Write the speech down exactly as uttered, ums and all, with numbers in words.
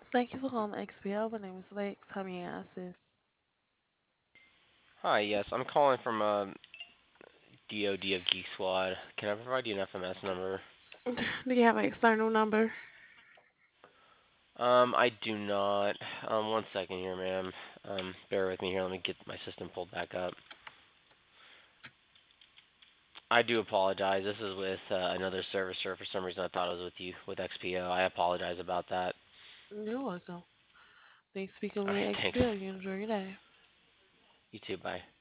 Thank you for calling X P L. My name is Lex. How may I assist? Hi, yes, I'm calling from uh, D O D of Geek Squad. Can I provide you an F M S number? Do you have an external number? Um, I do not. Um, one second here, ma'am. Um, bear with me here. Let me get my system pulled back up. I do apologize. This is with uh, another servicer. For some reason, I thought it was with you, with X P O. I apologize about that. You're welcome. Thanks for speaking All with me right, at thanks. X P L. You enjoy your day. You too. Bye.